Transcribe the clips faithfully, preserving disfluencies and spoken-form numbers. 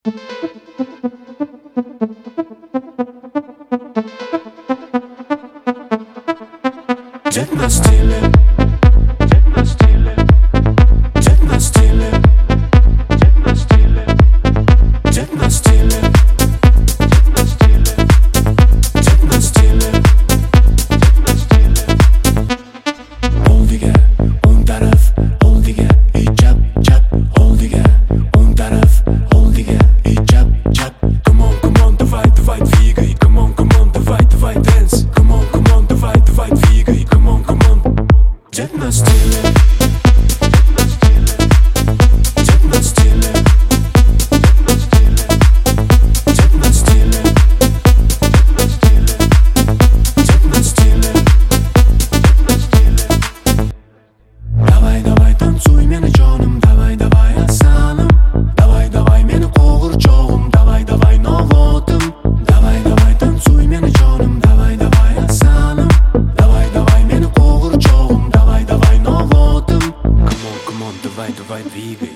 Techno stile, techno stile, techno stile, techno stile, techno stile, techno stile, techno stile, techno stile. Oldiga, un taraf, oldiga, y chap chap, oldiga, un taraf, oldiga, y chap chap. Come on, come on, давай, давай, двигай, come on, come on, давай, давай, dance, come on, come on, давай, давай, двигай, come on, come on. Techno stile, techno stile, techno stile, techno stile, techno stile, techno stile, techno stile, techno stile. Давай, давай, танцуй мeni canım, давай, давай, aslanım. Давай, давай, meni qo'g'ir chog'im, давай, давай, novotim. Давай, давай, танцуй meni canım, давай, давай, aslanım. Давай, давай, meni qo'g'ir chog'im, давай, давай, novotim. Come on, come on, давай, давай, двигай.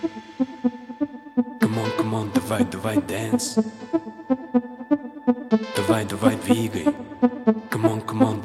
Come on, come on, давай, давай, dance. Давай, давай, двигай. Come on, come on,